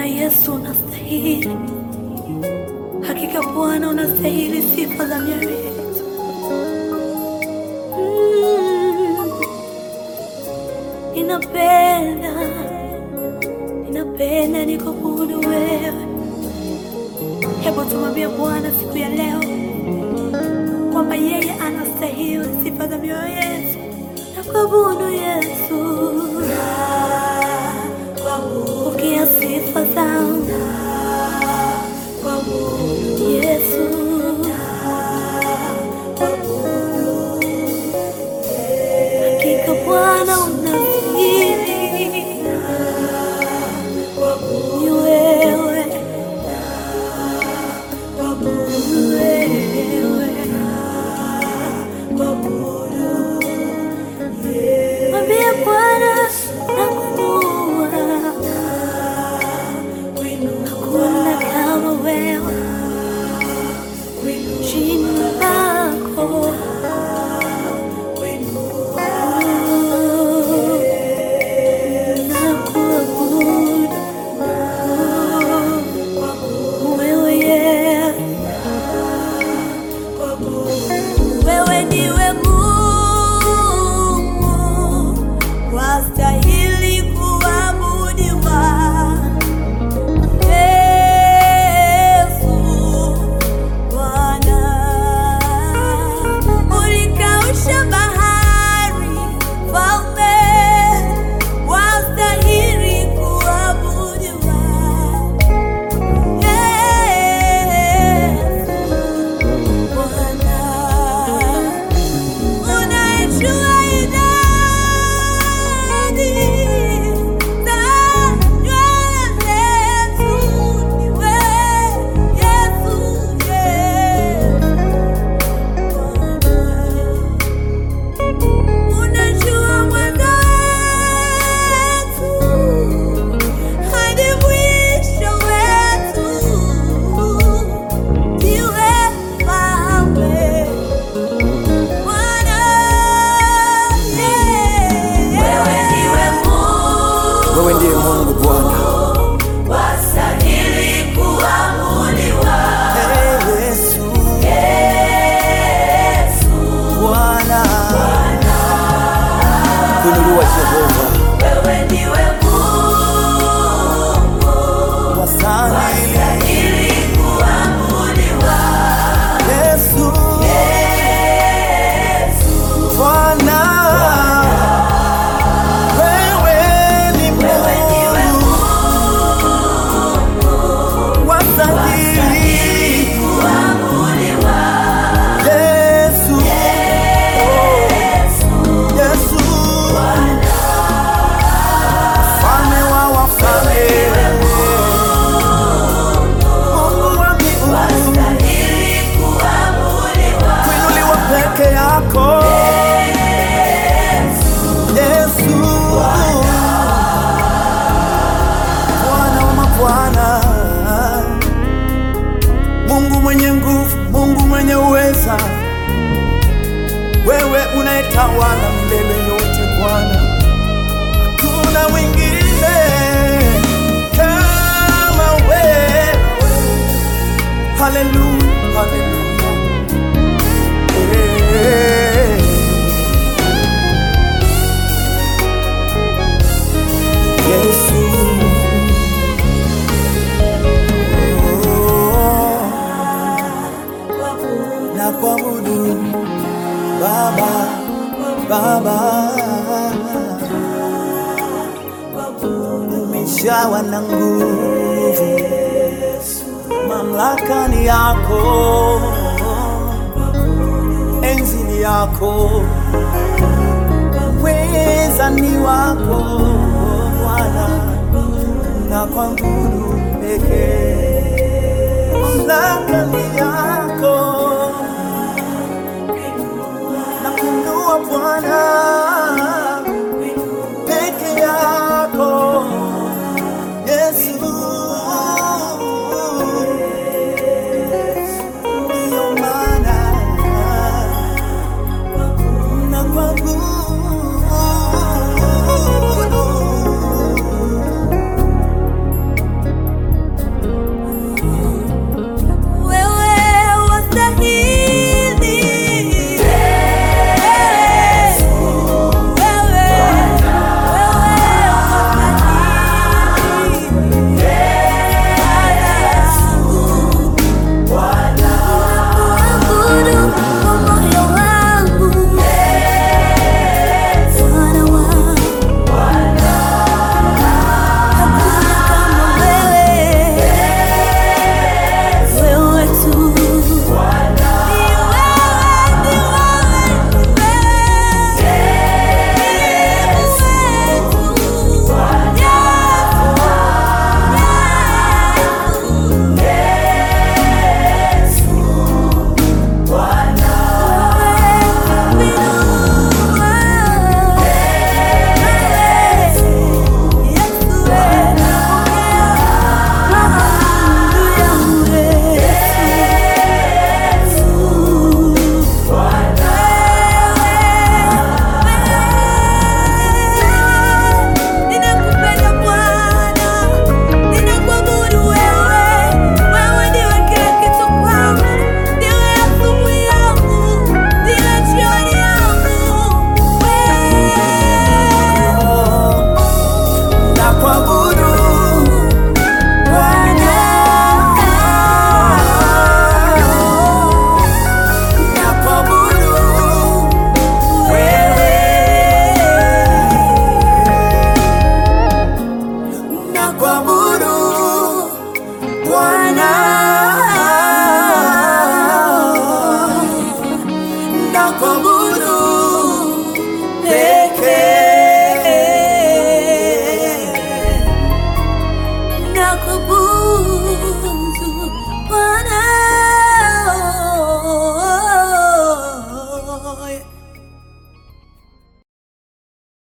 Yesu unastahili. Hakika Bwana unastahili sifa za mioyo yetu. Ninapenda nikuabudu wewe. Hebu tumwambie Bwana siku ya leo kwamba yeye anastahili sifa za mioyo yetu. Nakuabudu Yesu, pokea sifa zangu Yesu. Hakika Bwana unastahili, ni wewe, mwambie Bwana nakuinua, hakuna kama wewe, jina lako wewe ndiwe Mungu, wastahili kuabudiwa. Yesu Bwana, ulikausha bahari, Mfalme, wastahili kuabudiwa. Wewe ndiye Mungu Bwana, wastahili kuabudiwa. Yesu, Yesu Bwana, kuinuliwa Jehova. Wewe ndiwe Mungu, wastahili kuabudiwa. Yesu, Yesu Bwana, Mungu mwenye nguvu, Mungu mwenye uweza, wewe unayetawala milele yote Bwana. Hakuna mwingine kama wewe. Haleluya, haleluya. Yesu, nakuabudu Baba, Baba, umeshawa na nguvu, mamlaka ni yako, enzi ni yako, uweza ni wako Bwana, nakuabudu pekee, mamlaka ni yako. Bwana peke yako Yesu, ndiyo maana nakuabudu. Nakuabudu